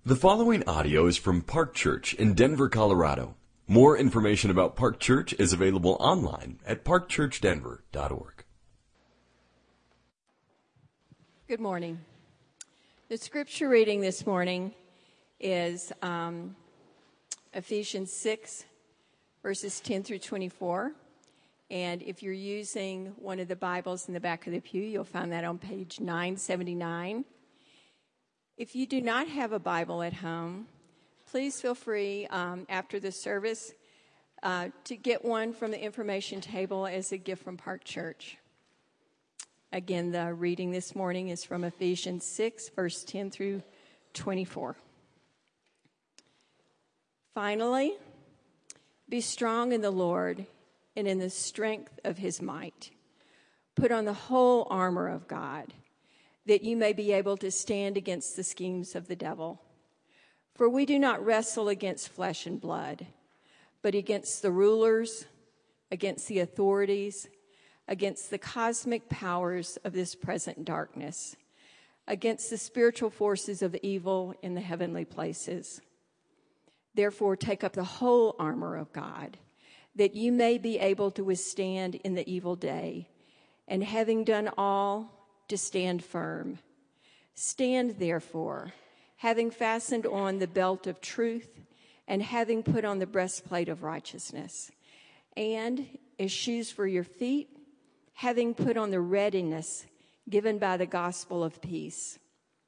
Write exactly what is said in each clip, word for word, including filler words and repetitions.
The following audio is from Park Church in Denver, Colorado. More information about Park Church is available online at park church denver dot org. Good morning. The scripture reading this morning is um, Ephesians six, verses ten through twenty-four. And if you're using one of the Bibles in the back of the pew, you'll find that on page nine seventy-nine. If you do not have a Bible at home, please feel free um, after the service uh, to get one from the information table as a gift from Park Church. Again, the reading this morning is from Ephesians six, verse ten through twenty-four. Finally, be strong in the Lord and in the strength of his might. Put on the whole armor of God, that you may be able to stand against the schemes of the devil. For we do not wrestle against flesh and blood, but against the rulers, against the authorities, against the cosmic powers of this present darkness, against the spiritual forces of evil in the heavenly places. Therefore, take up the whole armor of God, that you may be able to withstand in the evil day, and having done all, to stand firm. Stand, therefore, having fastened on the belt of truth, and having put on the breastplate of righteousness, and as shoes for your feet, having put on the readiness given by the gospel of peace.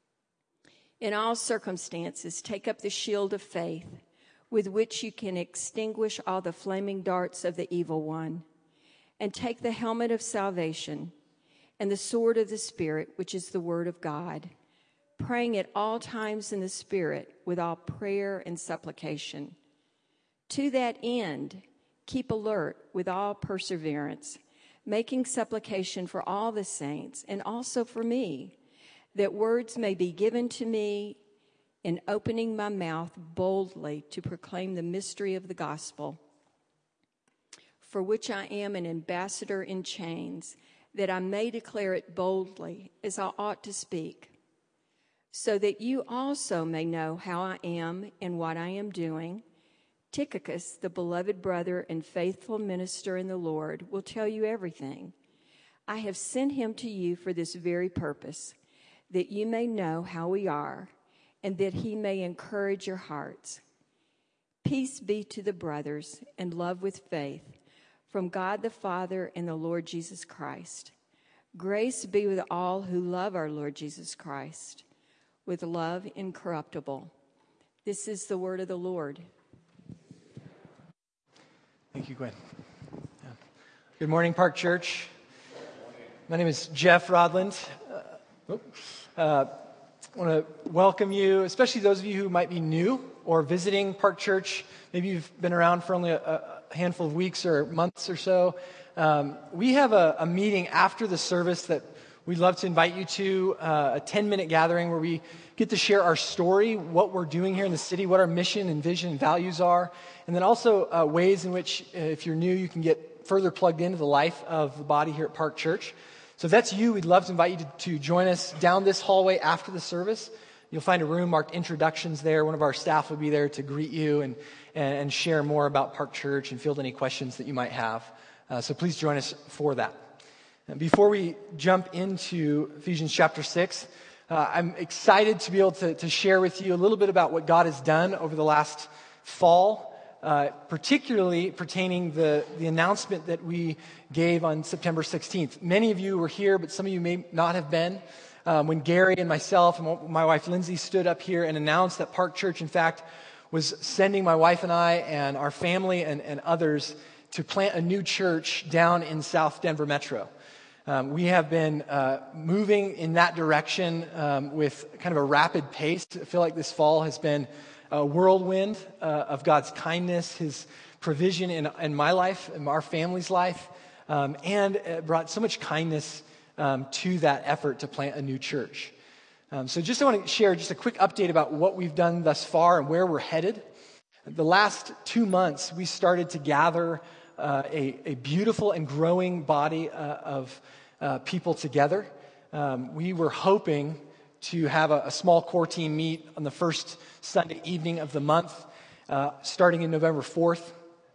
In all circumstances, take up the shield of faith, with which you can extinguish all the flaming darts of the evil one, and take the helmet of salvation and the sword of the Spirit, which is the word of God, praying at all times in the Spirit with all prayer and supplication. To that end, keep alert with all perseverance, making supplication for all the saints and also for me, that words may be given to me in opening my mouth boldly to proclaim the mystery of the gospel, for which I am an ambassador in chains, that I may declare it boldly as I ought to speak, so that you also may know how I am and what I am doing. Tychicus, the beloved brother and faithful minister in the Lord, will tell you everything. I have sent him to you for this very purpose, that you may know how we are, and that he may encourage your hearts. Peace be to the brothers, and love with faith, from God the Father and the Lord Jesus Christ. Grace be with all who love our Lord Jesus Christ, with love incorruptible. This is the word of the Lord. Thank you, Gwen. Yeah. Good morning, Park Church. My name is Jeff Rodland. Uh, uh, I want to welcome you, especially those of you who might be new or visiting Park Church. Maybe you've been around for only a, a handful of weeks or months or so. Um, we have a, a meeting after the service that we'd love to invite you to, uh, a ten-minute gathering where we get to share our story, what we're doing here in the city, what our mission and vision and values are, and then also uh, ways in which, uh, if you're new, you can get further plugged into the life of the body here at Park Church. So if that's you, we'd love to invite you to, to join us down this hallway after the service. You'll find a room marked introductions there. One of our staff will be there to greet you and, and, and share more about Park Church and field any questions that you might have. Uh, so please join us for that. And before we jump into Ephesians chapter six, uh, I'm excited to be able to, to share with you a little bit about what God has done over the last fall. Uh, particularly pertaining the the announcement that we gave on September sixteenth. Many of you were here, but some of you may not have been, um, when Gary and myself and my wife Lindsay stood up here and announced that Park Church, in fact, was sending my wife and I and our family and, and others to plant a new church down in South Denver Metro. Um, we have been uh, moving in that direction um, with kind of a rapid pace. I feel like this fall has been a whirlwind uh, of God's kindness, his provision in, in my life, in our family's life, um, and it brought so much kindness um, to that effort to plant a new church. Um, so just I want to share just a quick update about what we've done thus far and where we're headed. The last two months, we started to gather uh, a, a beautiful and growing body uh, of uh, people together. Um, we were hoping to have a, a small core team meet on the first Sunday evening of the month, uh, starting in November fourth.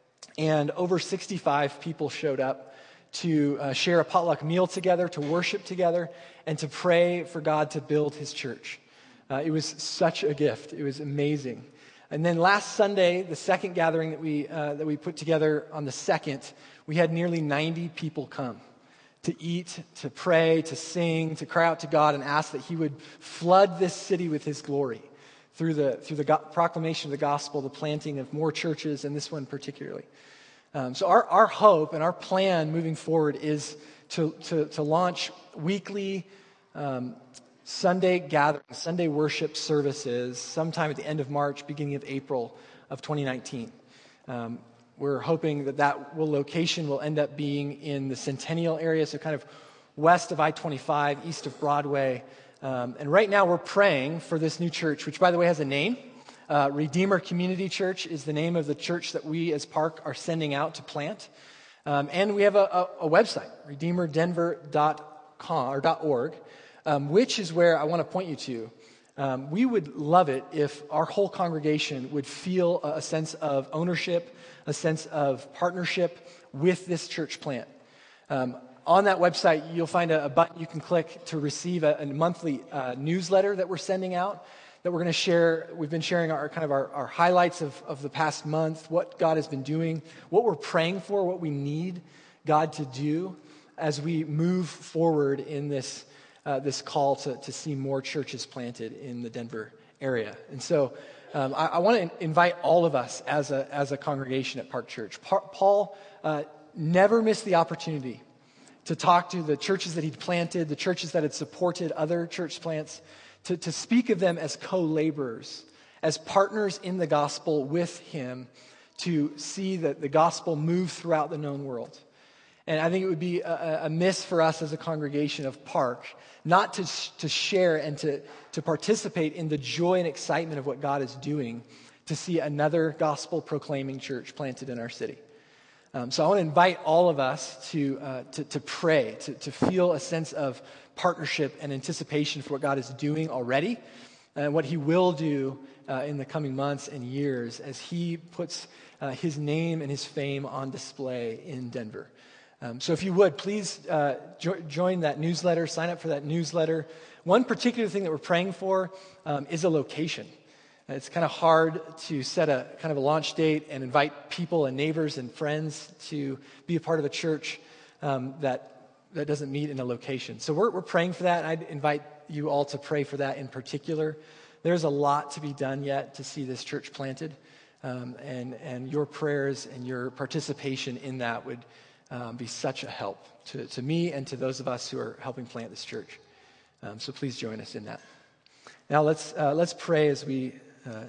And over sixty-five people showed up to uh, share a potluck meal together, to worship together, and to pray for God to build his church. Uh, it was such a gift. It was amazing. And then last Sunday, the second gathering that we uh, that we put together on the second, we had nearly ninety people come to eat, to pray, to sing, to cry out to God and ask that he would flood this city with his glory through the through the go- proclamation of the gospel, the planting of more churches, and this one particularly. Um, so our, our hope and our plan moving forward is to, to, to launch weekly um, Sunday gatherings, Sunday worship services sometime at the end of March, beginning of April of twenty nineteen. Um, we're hoping that that will, location will end up being in the Centennial area, so kind of west of I twenty-five, east of Broadway. Um, and right now we're praying for this new church, which by the way has a name. Uh, Redeemer Community Church is the name of the church that we as Park are sending out to plant. Um, and we have a, a, a website, redeemer denver dot com or .org, um, which is where I want to point you to. Um, we would love it if our whole congregation would feel a, a sense of ownership, a sense of partnership with this church plant. Um, on that website, you'll find a, a button you can click to receive a, a monthly uh, newsletter that we're sending out, that we're going to share. We've been sharing our kind of our, our highlights of, of the past month, what God has been doing, what we're praying for, what we need God to do as we move forward in this uh, this call to, to see more churches planted in the Denver area. And so um, I, I want to invite all of us as a as a congregation at Park Church. Pa- Paul uh, never missed the opportunity to talk to the churches that he'd planted, the churches that had supported other church plants, To, to speak of them as co-laborers, as partners in the gospel with him, to see that the gospel move throughout the known world. And I think it would be a, a miss for us as a congregation of Park not to, to share and to, to participate in the joy and excitement of what God is doing to see another gospel-proclaiming church planted in our city. Um, so I want to invite all of us to uh, to, to pray, to, to feel a sense of partnership and anticipation for what God is doing already and what he will do uh, in the coming months and years as he puts uh, his name and his fame on display in Denver. Um, so if you would, please uh, jo- join that newsletter, sign up for that newsletter. One particular thing that we're praying for um, is a location. It's kind of hard to set a kind of a launch date and invite people and neighbors and friends to be a part of a church um, that that doesn't meet in a location. So we're we're praying for that, and I'd invite you all to pray for that in particular. There's a lot to be done yet to see this church planted, um, and and your prayers and your participation in that would um, be such a help to, to me and to those of us who are helping plant this church. Um, so please join us in that. Now let's uh, let's pray as we Uh,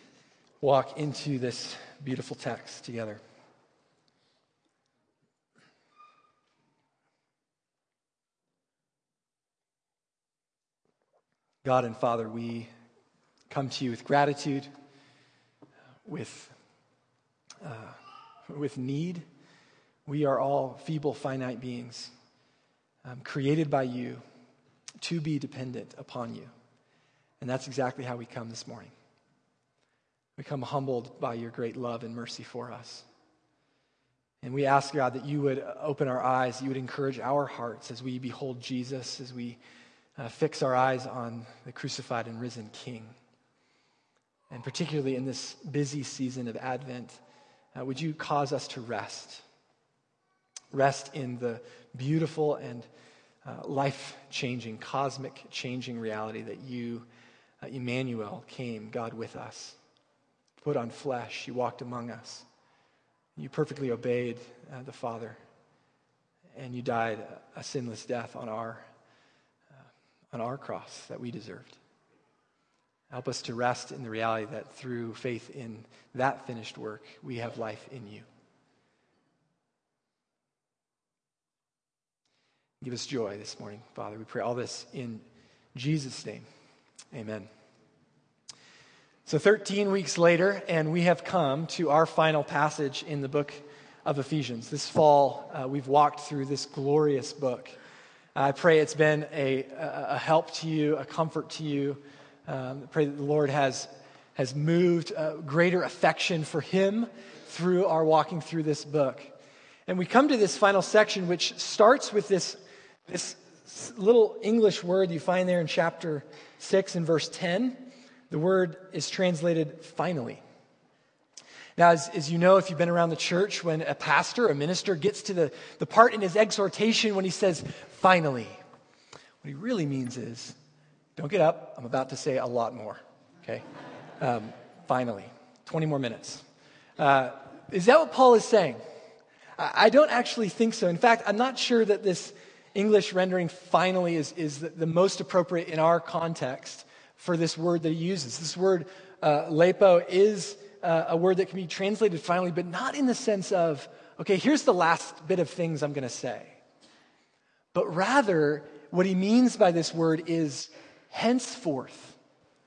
walk into this beautiful text together. God and Father, we come to you with gratitude, with uh, with need. We are all feeble, finite beings, um, created by you to be dependent upon you. And that's exactly how we come this morning. We come humbled by your great love and mercy for us. And we ask, God, that you would open our eyes, you would encourage our hearts as we behold Jesus, as we uh, fix our eyes on the crucified and risen King. And particularly in this busy season of Advent, uh, would you cause us to rest? Rest in the beautiful and uh, life-changing, cosmic-changing reality that you, uh, Emmanuel, came, God with us. Put on flesh, you walked among us. You perfectly obeyed uh, the Father, and you died a sinless death on our uh, on our cross that we deserved. Help us to rest in the reality that through faith in that finished work, we have life in you. Give us joy this morning, Father. We pray all this in Jesus' name. Amen. So thirteen weeks later, and we have come to our final passage in the book of Ephesians. This fall, uh, we've walked through this glorious book. I pray it's been a, a help to you, a comfort to you. Um, I pray that the Lord has, has moved uh, greater affection for him through our walking through this book. And we come to this final section, which starts with this, this little English word you find there in chapter six and verse ten. The word is translated finally. Now, as, as you know, if you've been around the church, when a pastor, a minister gets to the, the part in his exhortation when he says, finally, what he really means is, don't get up, I'm about to say a lot more, okay? Um, finally, twenty more minutes. Uh, is that what Paul is saying? I, I don't actually think so. In fact, I'm not sure that this English rendering finally is, is the, the most appropriate in our context for this word that he uses. This word, uh, lepo, is uh, a word that can be translated finally, but not in the sense of, okay, here's the last bit of things I'm going to say. But rather, what he means by this word is henceforth,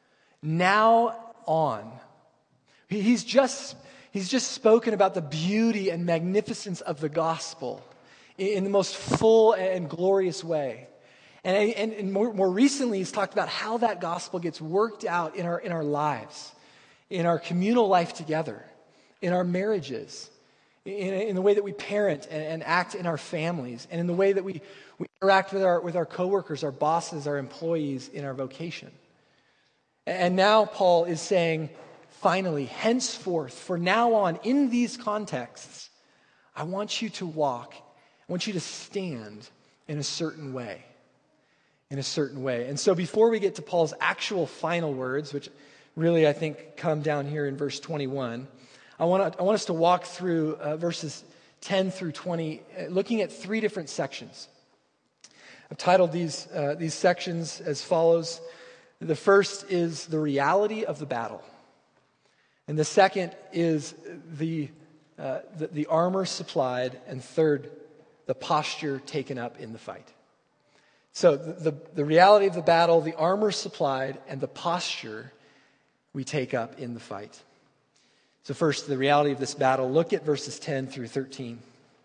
now on. He, he's just he's just spoken about the beauty and magnificence of the gospel in, in the most full and glorious way. And, and, and more, more recently, he's talked about how that gospel gets worked out in our in our lives, in our communal life together, in our marriages, in, in the way that we parent and, and act in our families, and in the way that we, we interact with our with our coworkers, our bosses, our employees in our vocation. And now Paul is saying, finally, henceforth, for now on, in these contexts, I want you to walk, I want you to stand in a certain way. In a certain way. And so before we get to Paul's actual final words, which really I think come down here in verse twenty-one, I want to, I want us to walk through uh, verses ten through twenty, uh, looking at three different sections. I've titled these uh, these sections as follows. The first is the reality of the battle, and the second is the uh, the, the armor supplied, and third, the posture taken up in the fight. So the, the, the reality of the battle, the armor supplied, and the posture we take up in the fight. So first, the reality of this battle. Look at verses ten through thirteen.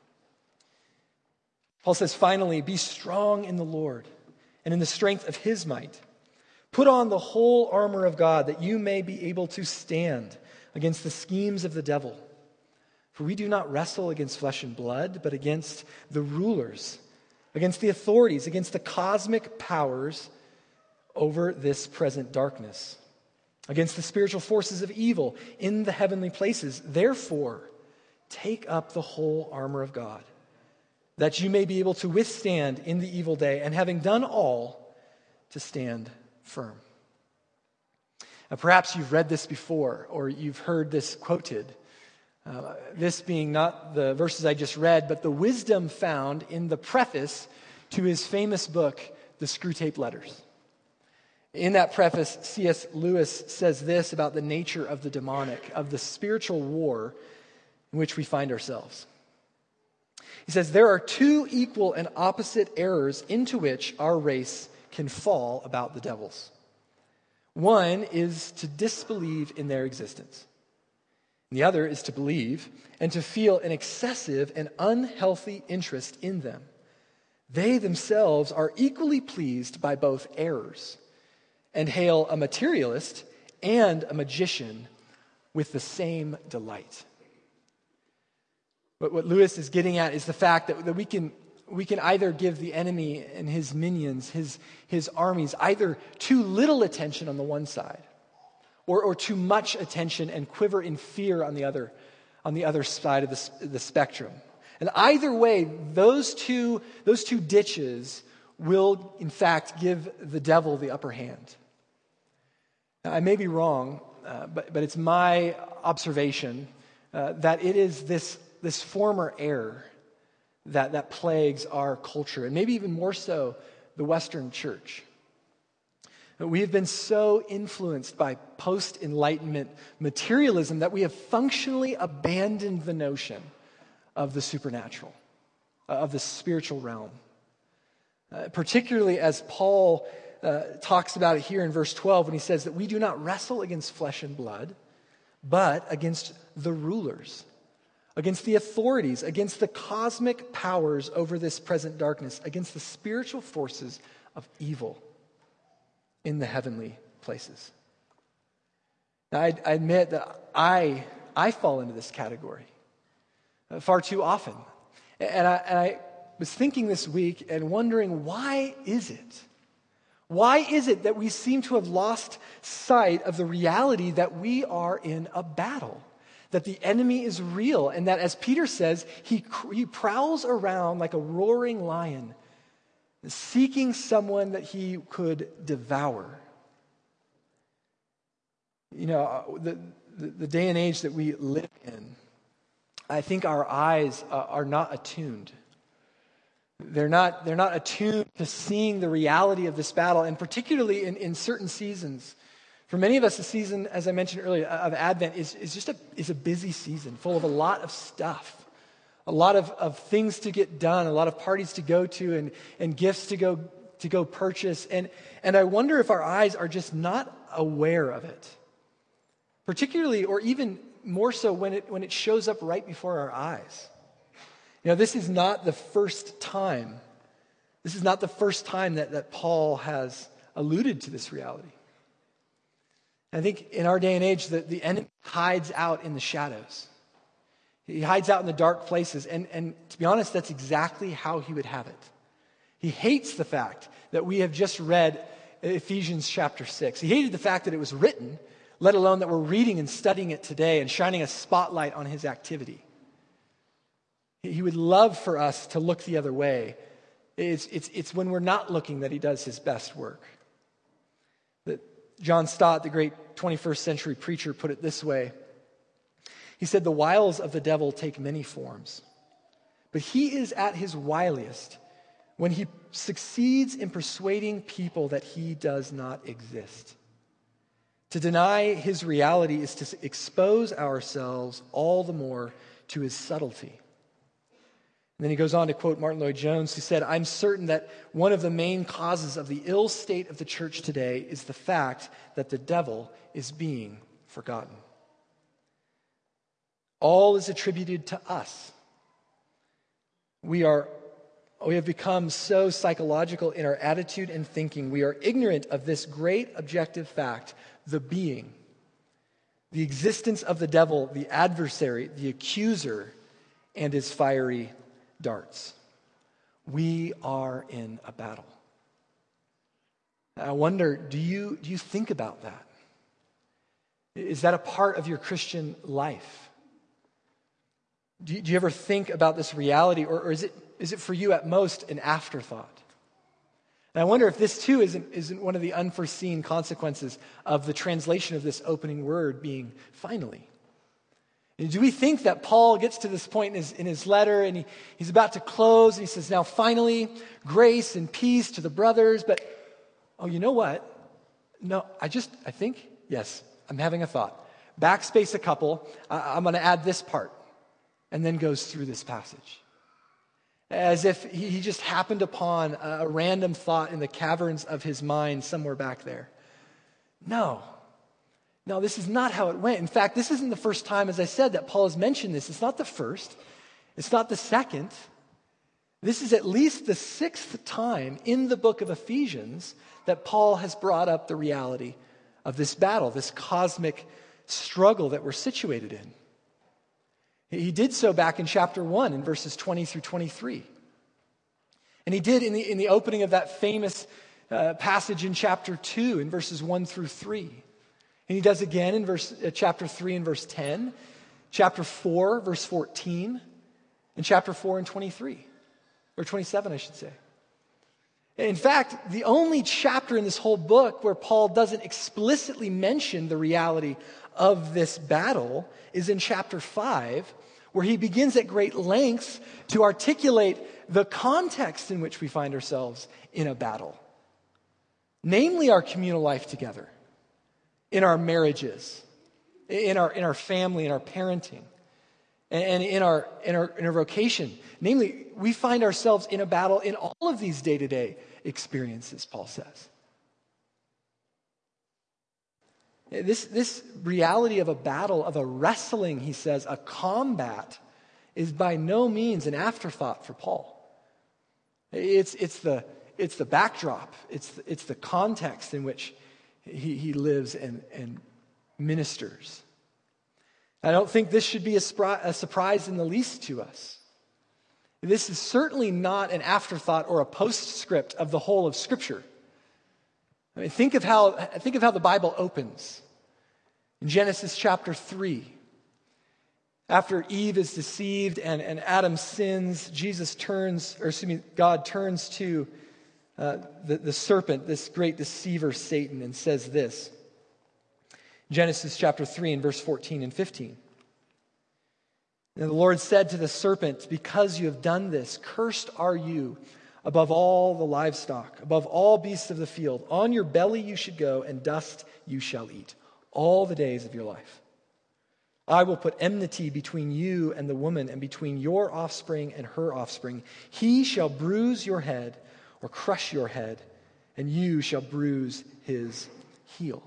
Paul says, finally, be strong in the Lord and in the strength of his might. Put on the whole armor of God that you may be able to stand against the schemes of the devil. For we do not wrestle against flesh and blood, but against the rulers, against the authorities, against the cosmic powers over this present darkness, against the spiritual forces of evil in the heavenly places. Therefore, take up the whole armor of God, that you may be able to withstand in the evil day, and having done all, to stand firm. Now, perhaps you've read this before, or you've heard this quoted. Uh, this being not the verses I just read, but the wisdom found in the preface to his famous book, The Screwtape Letters. In that preface, C S Lewis says this about the nature of the demonic, of the spiritual war in which we find ourselves. He says, there are two equal and opposite errors into which our race can fall about the devils. One is to disbelieve in their existence. The other is to believe and to feel an excessive and unhealthy interest in them. They themselves are equally pleased by both errors and hail a materialist and a magician with the same delight. But what Lewis is getting at is the fact that, that we can we can either give the enemy and his minions, his, his armies, either too little attention on the one side, Or, or too much attention and quiver in fear on the other, on the other side of the, the spectrum. And either way, those two, those two ditches will, in fact, give the devil the upper hand. Now, I may be wrong, uh, but, but it's my observation uh, that it is this, this former error that, that plagues our culture, and maybe even more so the Western church. We have been so influenced by post-Enlightenment materialism that we have functionally abandoned the notion of the supernatural, of the spiritual realm. Uh, particularly as Paul uh, talks about it here in verse twelve when he says that we do not wrestle against flesh and blood, but against the rulers against the authorities, against the cosmic powers over this present darkness, against the spiritual forces of evil in the heavenly places. Now, I, I admit that I, I fall into this category uh, far too often. And I, and I was thinking this week and wondering, why is it? Why is it that we seem to have lost sight of the reality that we are in a battle? That the enemy is real, and that, as Peter says, he, he prowls around like a roaring lion, seeking someone that he could devour. You know, the, the, the day and age that we live in, I think our eyes uh, are not attuned. They're not, they're not attuned to seeing the reality of this battle, and particularly in, in certain seasons. For many of us, the season, as I mentioned earlier, of Advent is, is just a, is a busy season, full of a lot of stuff, a lot of, of things to get done, a lot of parties to go to, and, and gifts to go to go purchase. And, and I wonder if our eyes are just not aware of it, particularly, or even more so when it when it shows up right before our eyes. You know, this is not the first time. This is not the first time that, that Paul has alluded to this reality. I think in our day and age, the, the enemy hides out in the shadows. He hides out in the dark places. And, and to be honest, that's exactly how he would have it. He hates the fact that we have just read Ephesians chapter six. He hated the fact that it was written, let alone that we're reading and studying it today and shining a spotlight on his activity. He would love for us to look the other way. It's, it's, it's when we're not looking that he does his best work. That John Stott, the great twenty-first century preacher, put it this way. He said, "The wiles of the devil take many forms, but he is at his wiliest when he succeeds in persuading people that he does not exist. To deny his reality is to expose ourselves all the more to his subtlety." And then he goes on to quote Martin Lloyd-Jones, who said, "I'm certain that one of the main causes of the ill state of the church today is the fact that the devil is being forgotten." All is attributed to us. We are, we have become so psychological in our attitude and thinking. We are ignorant of this great objective fact, the being, the existence of the devil, the adversary, the accuser, and his fiery darts. We are in a battle. I wonder, do you, do you think about that? Is that a part of your Christian life? Do you, do you ever think about this reality, or, or is it is it for you at most an afterthought? And I wonder if this too isn't, isn't one of the unforeseen consequences of the translation of this opening word being finally. Do we think that Paul gets to this point in his, in his letter and he, he's about to close and he says, now finally, grace and peace to the brothers, but, oh, you know what? No, I just, I think, yes, I'm having a thought. Backspace a couple, I, I'm going to add this part, and then goes through this passage. As if he, he just happened upon a, a random thought in the caverns of his mind somewhere back there. No. No, this is not how it went. In fact, this isn't the first time, as I said, that Paul has mentioned this. It's not the first. It's not the second. This is at least the sixth time in the book of Ephesians that Paul has brought up the reality of this battle, this cosmic struggle that we're situated in. He did so back in chapter one in verses twenty through twenty-three. And he did in the, in the opening of that famous uh, passage in chapter two in verses one through three. And he does again in verse, uh, chapter three and verse ten, chapter four, verse fourteen, and chapter four and twenty-three, or twenty-seven, I should say. In fact, the only chapter in this whole book where Paul doesn't explicitly mention the reality of this battle is in chapter five, where he begins at great lengths to articulate the context in which we find ourselves in a battle. Namely, our communal life together, in our marriages, in our in our family, in our parenting, and in our in our in our vocation. Namely, we find ourselves in a battle in all of these day-to-day experiences, Paul says. This, this reality of a battle, of a wrestling, he says, a combat is by no means an afterthought for Paul. It's, it's, the, it's the backdrop. It's the, it's the context in which he, he lives and, and ministers. I don't think this should be a, spri- a surprise in the least to us. This is certainly not an afterthought or a postscript of the whole of Scripture. I mean, think of how, think of how the Bible opens. In Genesis chapter three, after Eve is deceived and, and Adam sins, Jesus turns, or excuse me, God turns to uh, the, the serpent, this great deceiver Satan, and says this. Genesis chapter three and verse fourteen and fifteen. And the Lord said to the serpent, because you have done this, cursed are you above all the livestock, above all beasts of the field. On your belly you should go, and dust you shall eat all the days of your life. I will put enmity between you and the woman, and between your offspring and her offspring. He shall bruise your head, or crush your head, and you shall bruise his heel.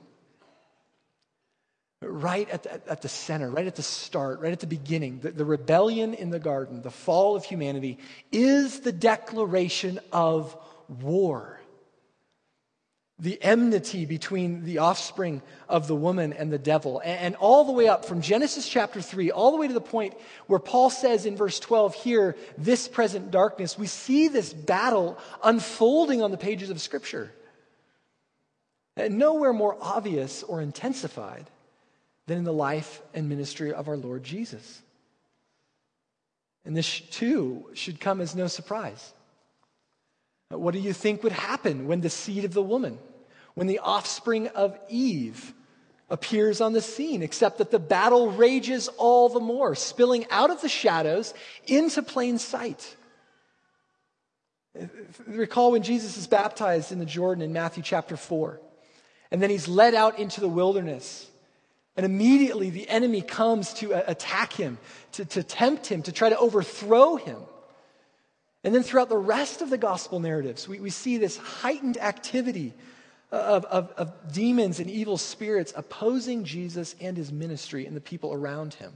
Right at the, at the center, right at the start, right at the beginning, the, the rebellion in the garden, the fall of humanity, is the declaration of war. The enmity between the offspring of the woman and the devil. And, and all the way up from Genesis chapter three, all the way to the point where Paul says in verse twelve here, this present darkness, we see this battle unfolding on the pages of Scripture. And nowhere more obvious or intensified than in the life and ministry of our Lord Jesus. And this too should come as no surprise. What do you think would happen when the seed of the woman, when the offspring of Eve appears on the scene, except that the battle rages all the more, spilling out of the shadows into plain sight? Recall when Jesus is baptized in the Jordan in Matthew chapter four, and then he's led out into the wilderness. And immediately the enemy comes to attack him, to, to tempt him, to try to overthrow him. And then throughout the rest of the gospel narratives, we, we see this heightened activity of, of, of demons and evil spirits opposing Jesus and his ministry and the people around him.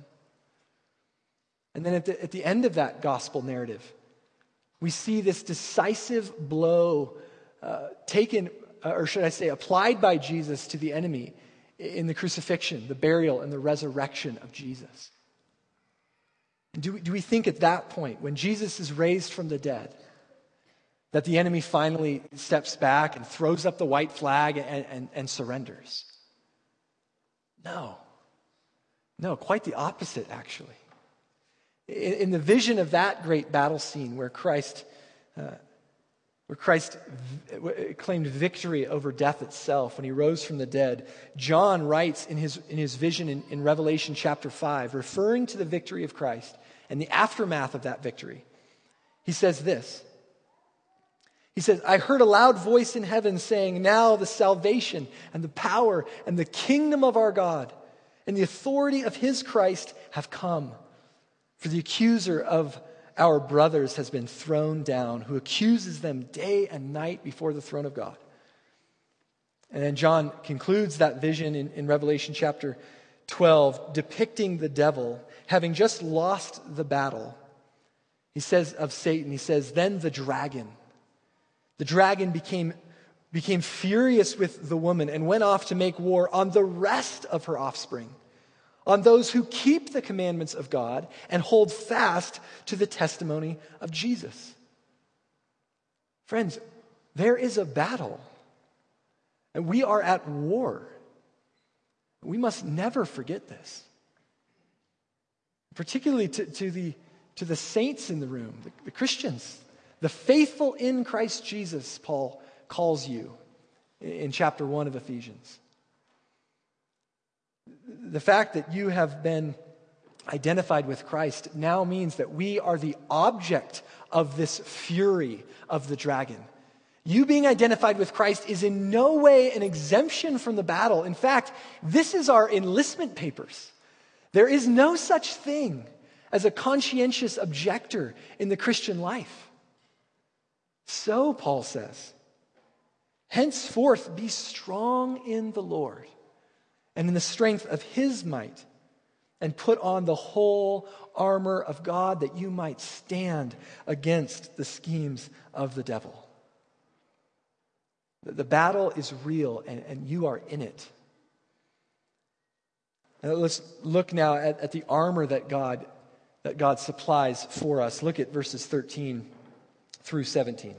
And then at the, at the end of that gospel narrative, we see this decisive blow uh, taken, uh, or should I say, applied by Jesus to the enemy in the crucifixion, the burial, and the resurrection of Jesus. Do we, do we think at that point, when Jesus is raised from the dead, that the enemy finally steps back and throws up the white flag and, and, and surrenders? No. No, quite the opposite, actually. In, in the vision of that great battle scene where Christ, uh, where Christ v- claimed victory over death itself when he rose from the dead, John writes in his, in his vision in, in Revelation chapter five, referring to the victory of Christ and the aftermath of that victory, he says this. He says, I heard a loud voice in heaven saying, now the salvation and the power and the kingdom of our God and the authority of his Christ have come. For the accuser of our brothers has been thrown down, who accuses them day and night before the throne of God. And then John concludes that vision in, in Revelation chapter twelve, depicting the devil having just lost the battle. He says of Satan, he says, then the dragon. The dragon became, became furious with the woman and went off to make war on the rest of her offspring, on those who keep the commandments of God and hold fast to the testimony of Jesus. Friends, there is a battle, and we are at war. We must never forget this. Particularly to, to, the, to the saints in the room, the, the Christians, the faithful in Christ Jesus, Paul calls you in chapter one of Ephesians. The fact that you have been identified with Christ now means that we are the object of this fury of the dragon. You being identified with Christ is in no way an exemption from the battle. In fact, this is our enlistment papers. There is no such thing as a conscientious objector in the Christian life. So, Paul says, henceforth be strong in the Lord and in the strength of his might. and put on the whole armor of God that you might stand against the schemes of the devil. The battle is real, and, and you are in it. Now let's look now at, at the armor that God, that God supplies for us. Look at verses thirteen through seventeen.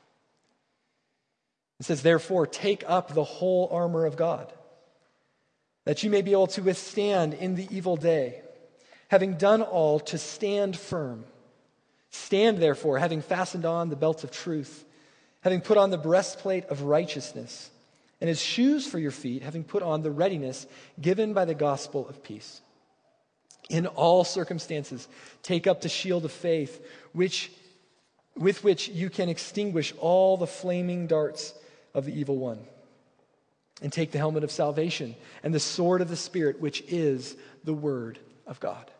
It says, "Therefore, take up the whole armor of God, that you may be able to withstand in the evil day, having done all to stand firm. Stand therefore, having fastened on the belt of truth, having put on the breastplate of righteousness, and as shoes for your feet, having put on the readiness given by the gospel of peace. In all circumstances, take up the shield of faith, which, with which you can extinguish all the flaming darts of the evil one. And take the helmet of salvation and the sword of the Spirit, which is the word of God."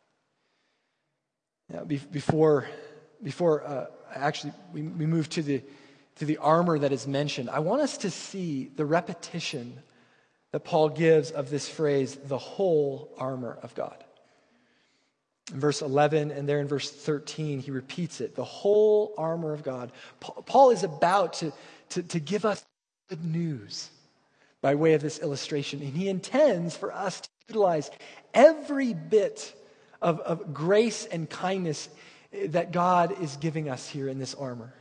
Now, be, before, before uh, actually we, we move to the to the armor that is mentioned, I want us to see the repetition that Paul gives of this phrase, the whole armor of God. In verse eleven and there in verse thirteen, he repeats it, the whole armor of God. Paul is about to, to, to give us good news by way of this illustration, and he intends for us to utilize every bit of, of grace and kindness that God is giving us here in this armor.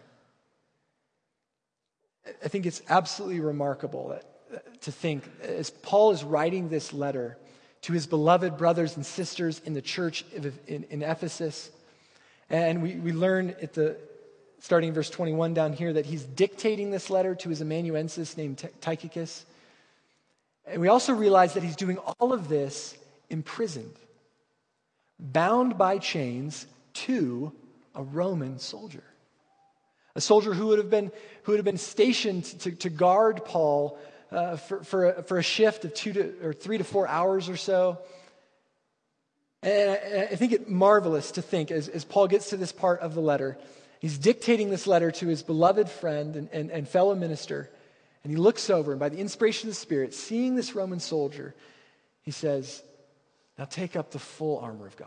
I think it's absolutely remarkable that, to think, as Paul is writing this letter to his beloved brothers and sisters in the church in, in Ephesus, and we, we learn at the starting in verse twenty-one down here that he's dictating this letter to his amanuensis named Tychicus. And we also realize that he's doing all of this imprisoned, bound by chains to a Roman soldier. A soldier who would have been who would have been stationed to, to guard Paul uh, for for a, for a shift of two to or three to four hours or so. And I, I think it marvelous to think as, as Paul gets to this part of the letter, he's dictating this letter to his beloved friend and, and, and fellow minister, and he looks over and by the inspiration of the Spirit, seeing this Roman soldier, he says, "Now take up the full armor of God."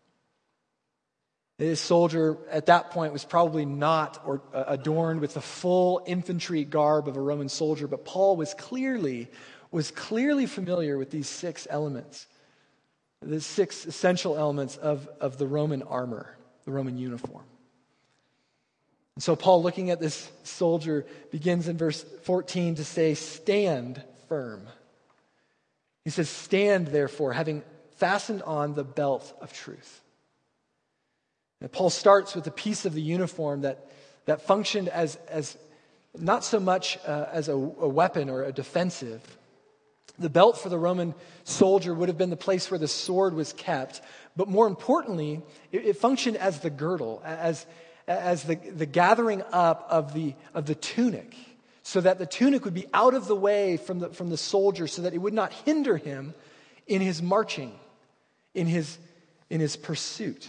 This soldier at that point was probably not or, uh, adorned with the full infantry garb of a Roman soldier, but Paul was clearly, was clearly familiar with these six elements, the six essential elements of, of the Roman armor, the Roman uniform. And so Paul, looking at this soldier, begins in verse fourteen to say, "Stand firm." He says, "Stand therefore, having fastened on the belt of truth." And Paul starts with a piece of the uniform that, that functioned as, as not so much uh, as a, a weapon or a defensive. The belt for the Roman soldier would have been the place where the sword was kept, but more importantly, it, it functioned as the girdle, as, as the, the gathering up of the, of the tunic, so that the tunic would be out of the way from the, from the soldier, so that it would not hinder him in his marching, in his, in his pursuit.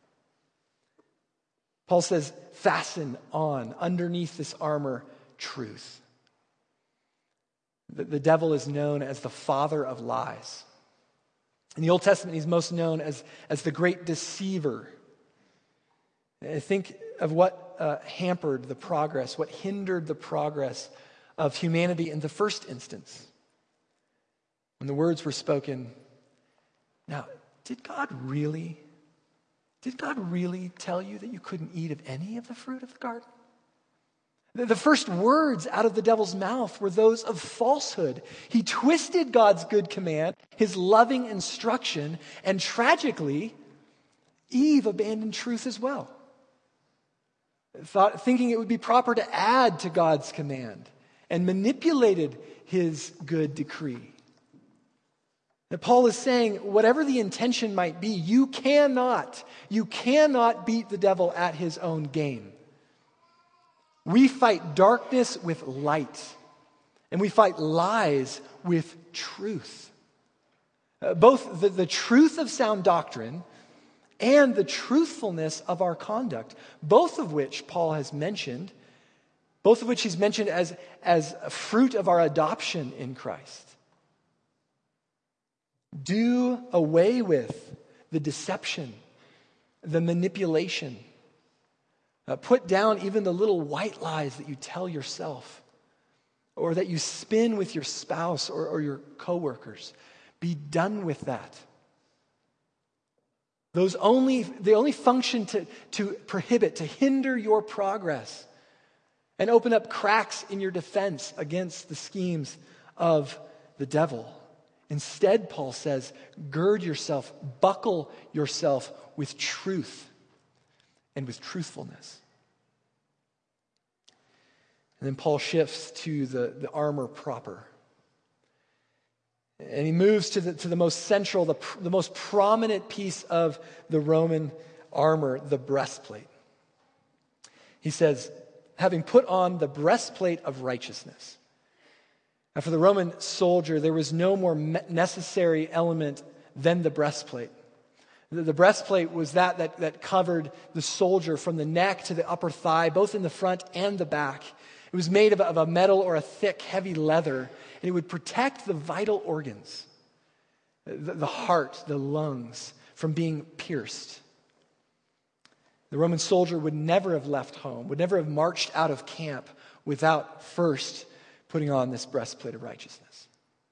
Paul says, fasten on, underneath this armor, truth. The, the devil is known as the father of lies. In the Old Testament, he's most known as, as the great deceiver. I think of what uh, hampered the progress, what hindered the progress of humanity in the first instance. When the words were spoken, now, did God really Did God really tell you that you couldn't eat of any of the fruit of the garden? The first words out of the devil's mouth were those of falsehood. He twisted God's good command, his loving instruction, and tragically, Eve abandoned truth as well, Thought, thinking it would be proper to add to God's command, and manipulated his good decree. And Paul is saying, whatever the intention might be, you cannot, you cannot beat the devil at his own game. We fight darkness with light, and we fight lies with truth. Uh, both the, the truth of sound doctrine and the truthfulness of our conduct, both of which Paul has mentioned, both of which he's mentioned as, as a fruit of our adoption in Christ. Do away with the deception, the manipulation. Uh, put down even the little white lies that you tell yourself or that you spin with your spouse or, or your coworkers. Be done with that. Those only, they only function to, to prohibit, to hinder your progress and open up cracks in your defense against the schemes of the devil. Instead, Paul says, gird yourself, buckle yourself with truth and with truthfulness. And then Paul shifts to the, the armor proper. And he moves to the, to the most central, the, the most prominent piece of the Roman armor, the breastplate. He says, having put on the breastplate of righteousness. Now, for the Roman soldier, there was no more necessary element than the breastplate. The, the breastplate was that, that that covered the soldier from the neck to the upper thigh, both in the front and the back. It was made of a, of a metal or a thick, heavy leather, and it would protect the vital organs, the, the heart, the lungs, from being pierced. The Roman soldier would never have left home, would never have marched out of camp without first putting on this breastplate of righteousness.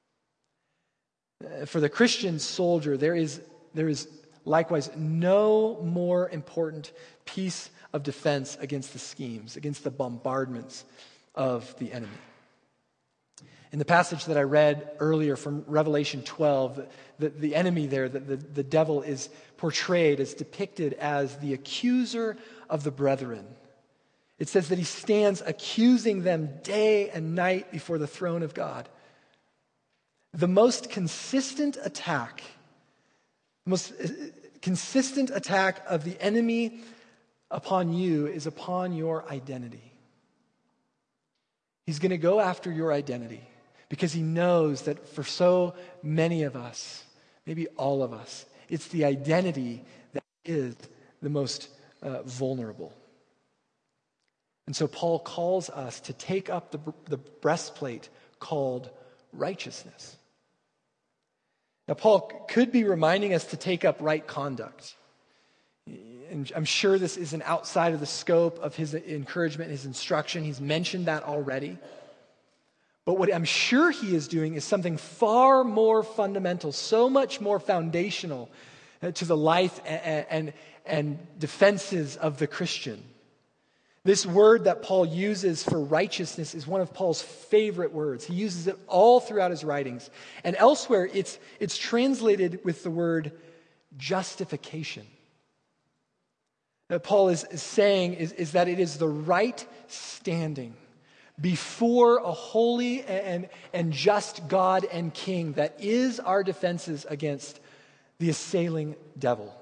For the Christian soldier, there is, there is likewise no more important piece of defense against the schemes, against the bombardments of the enemy. In the passage that I read earlier from Revelation twelve, the, the enemy there, the, the, the devil, is portrayed, as depicted as the accuser of the brethren. It says that he stands accusing them day and night before the throne of God. The most consistent attack, the most consistent attack of the enemy upon you is upon your identity. He's going to go after your identity because he knows that for so many of us, maybe all of us, it's the identity that is the most uh, vulnerable. And so Paul calls us to take up the, the breastplate called righteousness. Now, Paul could be reminding us to take up right conduct. And I'm sure this isn't outside of the scope of his encouragement, his instruction. He's mentioned that already. But what I'm sure he is doing is something far more fundamental, so much more foundational to the life and, and, and defenses of the Christian. This word that Paul uses for righteousness is one of Paul's favorite words. He uses it all throughout his writings. And elsewhere, it's, it's translated with the word justification. That Paul is, is saying is, is that it is the right standing before a holy and, and just God and King that is our defenses against the assailing devil.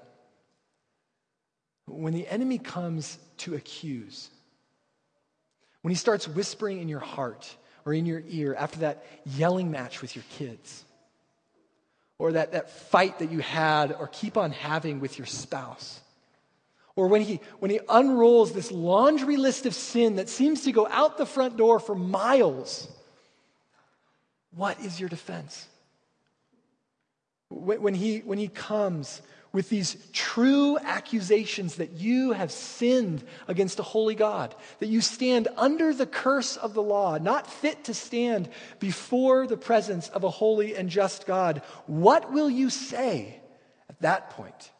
When the enemy comes to accuse, when he starts whispering in your heart or in your ear after that yelling match with your kids, or that, that fight that you had or keep on having with your spouse, or when he, when he unrolls this laundry list of sin that seems to go out the front door for miles, what is your defense? When, when, he, when he comes with these true accusations that you have sinned against a holy God, that you stand under the curse of the law, not fit to stand before the presence of a holy and just God, what will you say at that point?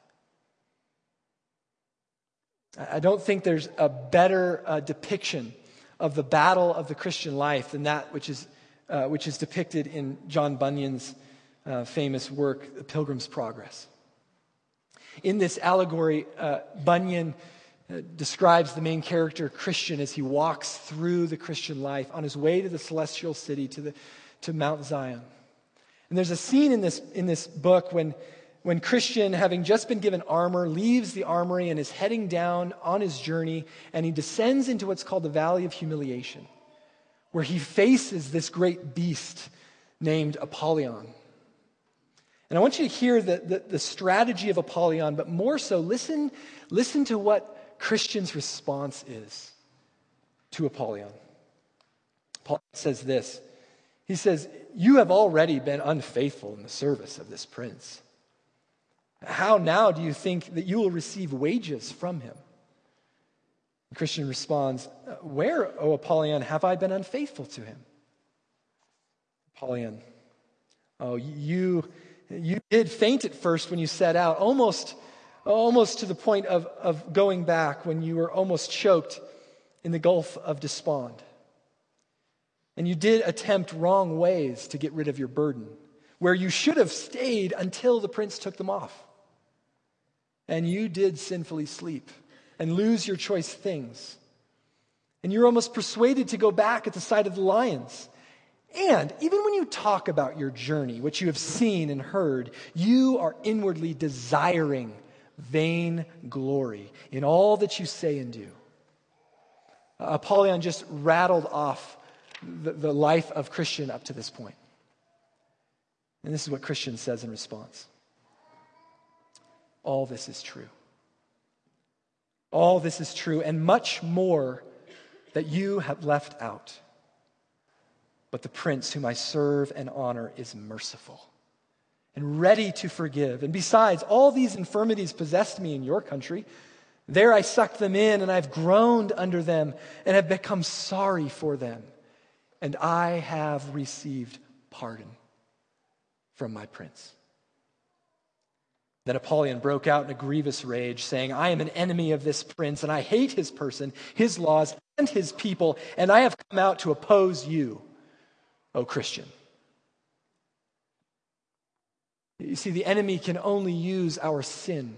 I don't think there's a better uh, depiction of the battle of the Christian life than that which is, uh, which is depicted in John Bunyan's uh, famous work, The Pilgrim's Progress. In this allegory, uh, Bunyan uh, describes the main character, Christian, as he walks through the Christian life on his way to the celestial city, to the to Mount Zion. And there's a scene in this in this book when when Christian, having just been given armor, leaves the armory and is heading down on his journey, and he descends into what's called the Valley of Humiliation, where he faces this great beast named Apollyon. And I want you to hear the, the, the strategy of Apollyon, but more so, listen, listen to what Christian's response is to Apollyon. Paul says this. He says, you have already been unfaithful in the service of this prince. How now do you think that you will receive wages from him? The Christian responds, where, O Apollyon, have I been unfaithful to him? Apollyon, oh, you, you did faint at first when you set out, almost, almost to the point of, of going back when you were almost choked in the gulf of despond. And you did attempt wrong ways to get rid of your burden, where you should have stayed until the prince took them off. And you did sinfully sleep and lose your choice things. And you're almost persuaded to go back at the sight of the lions. And even when you talk about your journey, which you have seen and heard, you are inwardly desiring vain glory in all that you say and do. Uh, Apollyon just rattled off the, the life of Christian up to this point. And this is what Christian says in response. All this is true. All this is true, and much more that you have left out. But the prince whom I serve and honor is merciful and ready to forgive. And besides, all these infirmities possessed me in your country. There I sucked them in, and I've groaned under them and have become sorry for them. And I have received pardon from my prince. Then Apollyon broke out in a grievous rage, saying, I am an enemy of this prince, and I hate his person, his laws, and his people, and I have come out to oppose you, O Christian. You see, the enemy can only use our sin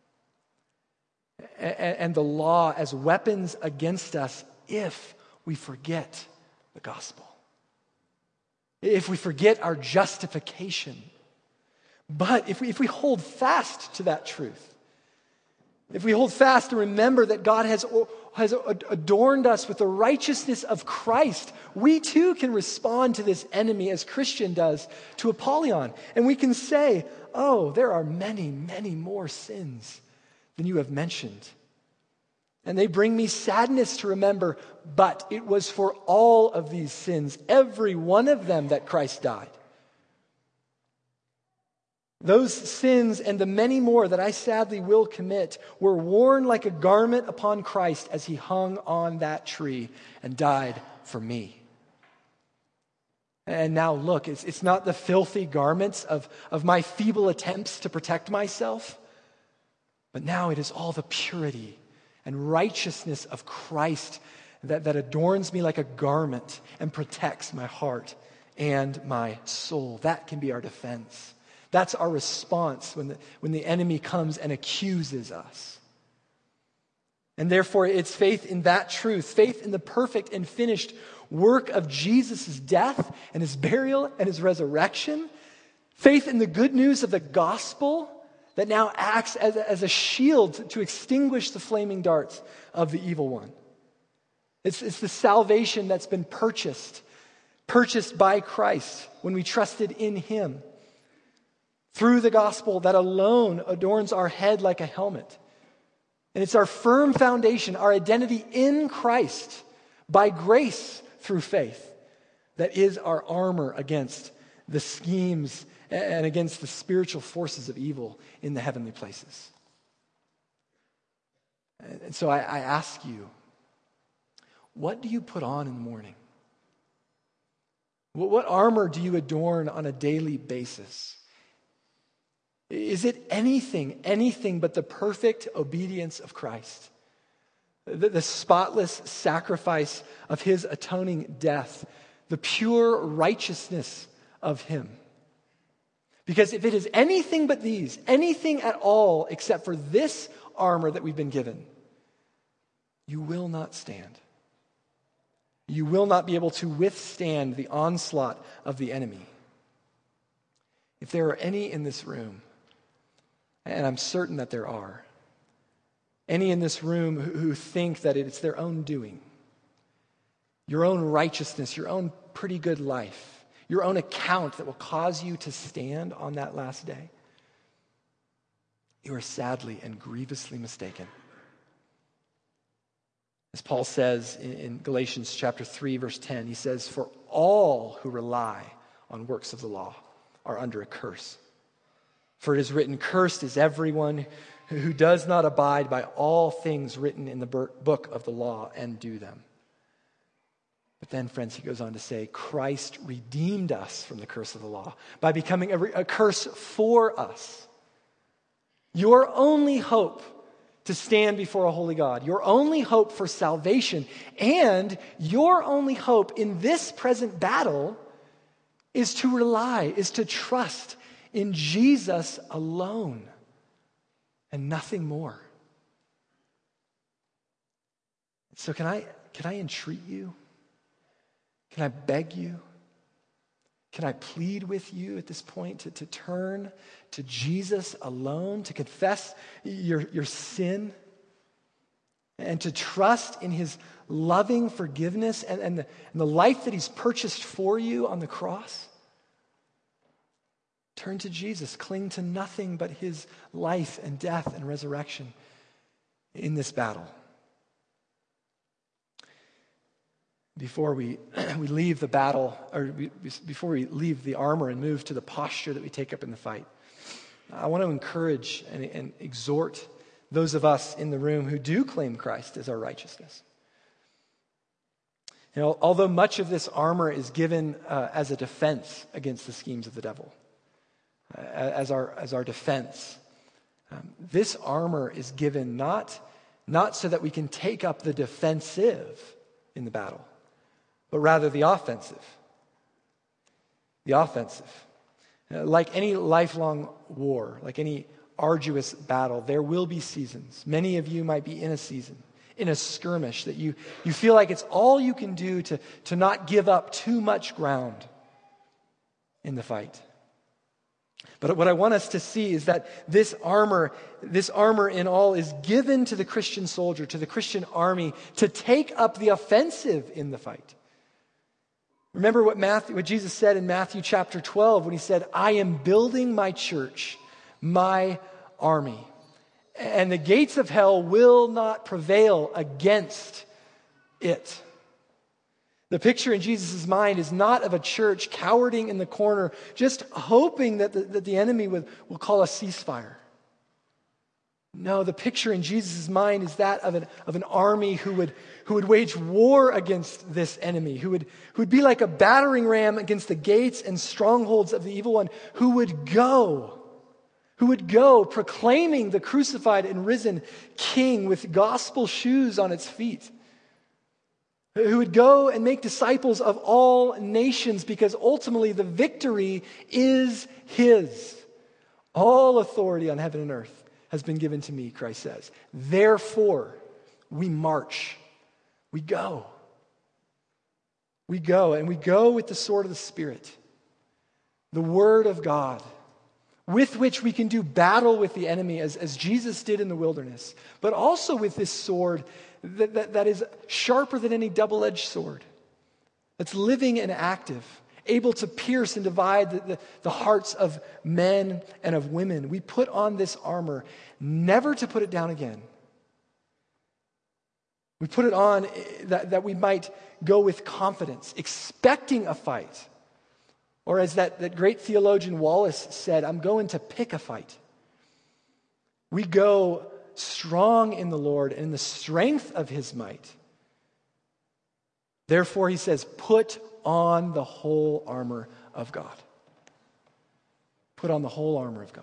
and the law as weapons against us if we forget the gospel, if we forget our justification. But if we, if we hold fast to that truth, if we hold fast and remember that God has, has adorned us with the righteousness of Christ, we too can respond to this enemy as Christian does to Apollyon. And we can say, oh, there are many, many more sins than you have mentioned. And they bring me sadness to remember, but it was for all of these sins, every one of them, that Christ died. Those sins and the many more that I sadly will commit were worn like a garment upon Christ as he hung on that tree and died for me. And now look, it's, it's not the filthy garments of, of my feeble attempts to protect myself, but now it is all the purity and righteousness of Christ that, that adorns me like a garment and protects my heart and my soul. That can be our defense. That's our response when the, when the enemy comes and accuses us. And therefore, it's faith in that truth, faith in the perfect and finished work of Jesus' death and his burial and his resurrection, faith in the good news of the gospel that now acts as a, as a shield to extinguish the flaming darts of the evil one. It's, it's the salvation that's been purchased, purchased by Christ when we trusted in him. Through the gospel that alone adorns our head like a helmet. And it's our firm foundation, our identity in Christ, by grace through faith, that is our armor against the schemes and against the spiritual forces of evil in the heavenly places. And so I, I ask you, what do you put on in the morning? What armor do you adorn on a daily basis? Is it anything, anything but the perfect obedience of Christ? The, the spotless sacrifice of his atoning death, the pure righteousness of him. Because if it is anything but these, anything at all except for this armor that we've been given, you will not stand. You will not be able to withstand the onslaught of the enemy. If there are any in this room, and I'm certain that there are, any in this room who, who think that it's their own doing, your own righteousness, your own pretty good life, your own account that will cause you to stand on that last day, you are sadly and grievously mistaken. As Paul says in, in Galatians chapter three, verse ten, he says, "For all who rely on works of the law are under a curse. For it is written, 'Cursed is everyone who does not abide by all things written in the book of the law and do them.'" But then, friends, he goes on to say, Christ redeemed us from the curse of the law by becoming a, a curse for us. Your only hope to stand before a holy God, your only hope for salvation, and your only hope in this present battle is to rely, is to trust in Jesus alone and nothing more. So can I, can I entreat you? Can I beg you? Can I plead with you at this point to, to turn to Jesus alone, to confess your, your sin, and to trust in his loving forgiveness and, and, the, and the life that he's purchased for you on the cross? Turn to Jesus. Cling to nothing but his life and death and resurrection in this battle. Before we, we leave the battle, or we, before we leave the armor and move to the posture that we take up in the fight, I want to encourage and, and exhort those of us in the room who do claim Christ as our righteousness. You know, although much of this armor is given uh, as a defense against the schemes of the devil, uh, as our as our defense, um, this armor is given not not so that we can take up the defensive in the battle, but rather the offensive. The offensive. Uh, like any lifelong war, like any arduous battle, there will be seasons. Many of you might be in a season, in a skirmish, that you, you feel like it's all you can do to, to not give up too much ground in the fight. But what I want us to see is that this armor, this armor in all is given to the Christian soldier, to the Christian army, to take up the offensive in the fight. Remember what Matthew, what Jesus said in Matthew chapter twelve when he said, "I am building my church, my army, and the gates of hell will not prevail against it." The picture in Jesus' mind is not of a church cowering in the corner, just hoping that the, that the enemy would, will call a ceasefire. No, the picture in Jesus' mind is that of an, of an army who would, who would wage war against this enemy, who would, who would be like a battering ram against the gates and strongholds of the evil one, who would go, who would go proclaiming the crucified and risen King with gospel shoes on its feet, who would go and make disciples of all nations, because ultimately the victory is his. All authority on heaven and earth has been given to me, Christ says. Therefore, we march. We go. We go, and we go with the sword of the Spirit, the Word of God, with which we can do battle with the enemy as, as Jesus did in the wilderness, but also with this sword that, that, that is sharper than any double-edged sword, that's living and active, able to pierce and divide the, the, the hearts of men and of women. We put on this armor never to put it down again. We put it on that, that we might go with confidence, expecting a fight. Or as that, that great theologian Wallace said, I'm going to pick a fight. We go strong in the Lord and in the strength of his might. Therefore, he says, put on the whole armor of God. Put on the whole armor of God.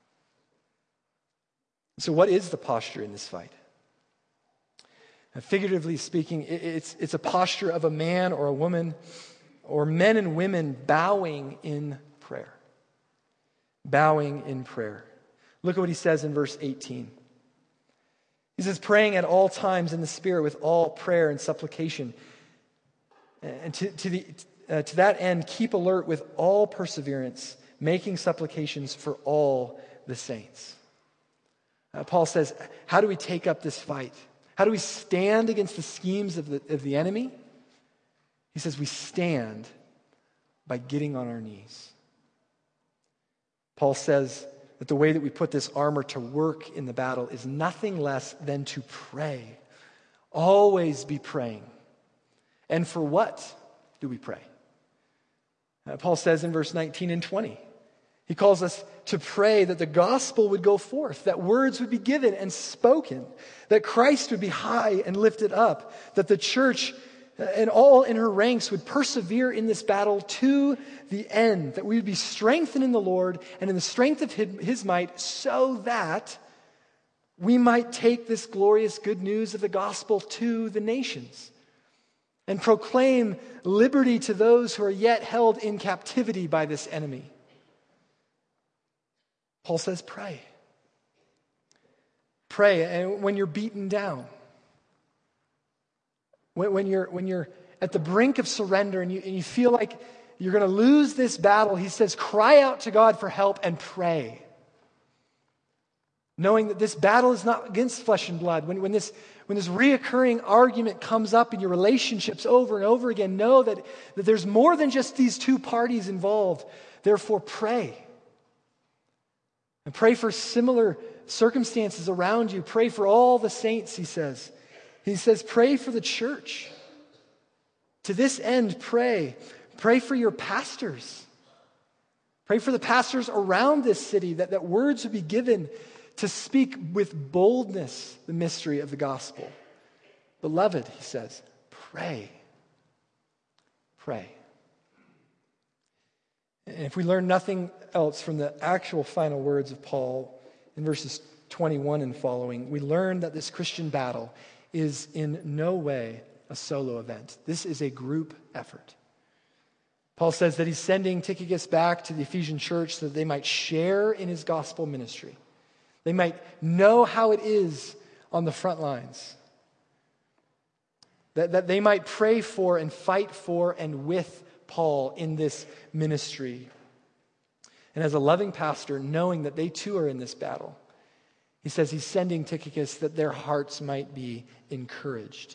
So what is the posture in this fight? Now, figuratively speaking, it's, it's a posture of a man or a woman, or men and women bowing in prayer. Bowing in prayer. Look at what he says in verse eighteen. He says, praying at all times in the Spirit with all prayer and supplication. And to, to, the, uh, to that end, keep alert with all perseverance, making supplications for all the saints. Uh, Paul says, how do we take up this fight? How do we stand against the schemes of the, of the enemy? He says we stand by getting on our knees. Paul says that the way that we put this armor to work in the battle is nothing less than to pray always be praying. And for what do we pray? Uh, Paul says in verse nineteen and twenty, he calls us to pray that the gospel would go forth, that words would be given and spoken, that Christ would be high and lifted up, that the church and all in her ranks would persevere in this battle to the end, that we would be strengthened in the Lord and in the strength of his might, so that we might take this glorious good news of the gospel to the nations and proclaim liberty to those who are yet held in captivity by this enemy. Paul says, pray. Pray, and when you're beaten down, when, when you're when you're at the brink of surrender and you, and you feel like you're going to lose this battle, he says, cry out to God for help and pray. Knowing that this battle is not against flesh and blood. When, when this when this reoccurring argument comes up in your relationships over and over again, know that, that there's more than just these two parties involved. Therefore, pray. And pray for similar circumstances around you. Pray for all the saints, he says. He says, pray for the church. To this end, pray. Pray for your pastors. Pray for the pastors around this city, that, that words would be given to speak with boldness the mystery of the gospel. Beloved, he says, pray. Pray. And if we learn nothing else from the actual final words of Paul in verses twenty-one and following, we learn that this Christian battle is in no way a solo event. This is a group effort. Paul says that he's sending Tychicus back to the Ephesian church so that they might share in his gospel ministry. They might know how it is on the front lines. That, that they might pray for and fight for and with Paul in this ministry. And as a loving pastor, knowing that they too are in this battle, he says he's sending Tychicus that their hearts might be encouraged.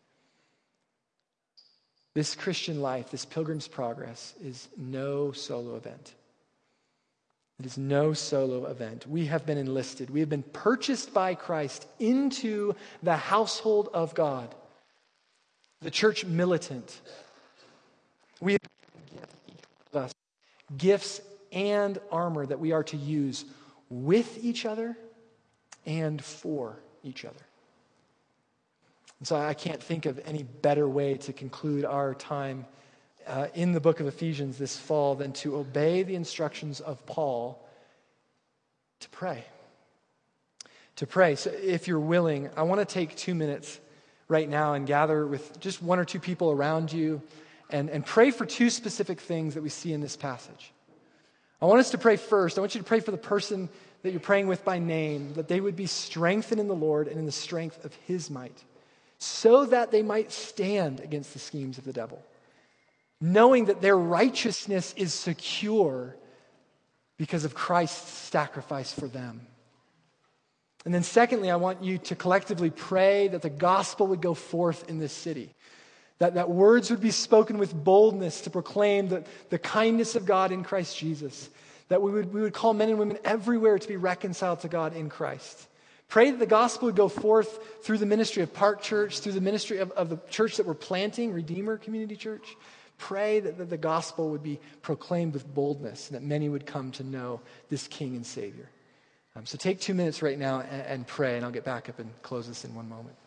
This Christian life, this pilgrim's progress, is no solo event. It is no solo event. We have been enlisted. We have been purchased by Christ into the household of God, the church militant. We have given each of us gifts and armor that we are to use with each other and for each other. And so I can't think of any better way to conclude our time uh, in the book of Ephesians this fall than to obey the instructions of Paul to pray. To pray. So if you're willing, I want to take two minutes right now and gather with just one or two people around you and, and pray for two specific things that we see in this passage. I want us to pray first. I want you to pray for the person that you're praying with by name, that they would be strengthened in the Lord and in the strength of his might, so that they might stand against the schemes of the devil, knowing that their righteousness is secure because of Christ's sacrifice for them. And then secondly, I want you to collectively pray that the gospel would go forth in this city, that, that words would be spoken with boldness to proclaim the, the kindness of God in Christ Jesus, that we would, we would call men and women everywhere to be reconciled to God in Christ. Pray that the gospel would go forth through the ministry of Park Church, through the ministry of, of the church that we're planting, Redeemer Community Church. Pray that, that the gospel would be proclaimed with boldness and that many would come to know this King and Savior. Um, so take two minutes right now and, and pray, and I'll get back up and close this in one moment.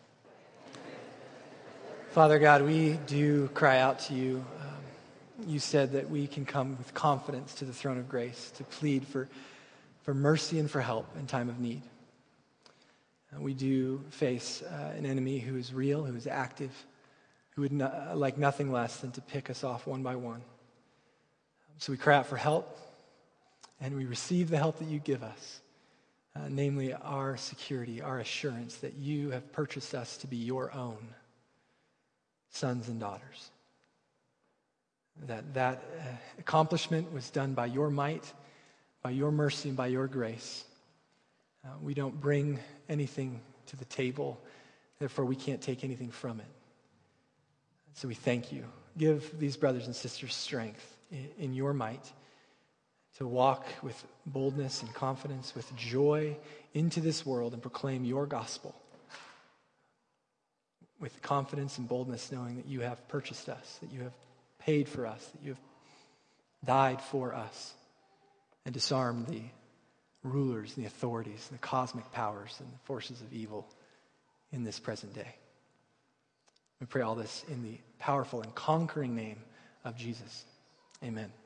Father God, we do cry out to you. Um, you said that we can come with confidence to the throne of grace to plead for, for mercy and for help in time of need. Uh, we do face uh, an enemy who is real, who is active, who would no, like nothing less than to pick us off one by one. So we cry out for help, and we receive the help that you give us, uh, namely our security, our assurance that you have purchased us to be your own sons and daughters. That that uh, accomplishment was done by your might, by your mercy, and by your grace. Uh, we don't bring anything to the table, therefore we can't take anything from it. So we thank you. Give these brothers and sisters strength in, in your might to walk with boldness and confidence, with joy into this world and proclaim your gospel. with confidence and boldness, knowing that you have purchased us, that you have paid for us, that you have died for us, and disarmed the rulers, the authorities, the cosmic powers, and the forces of evil in this present day. We pray all this in the powerful and conquering name of Jesus. Amen.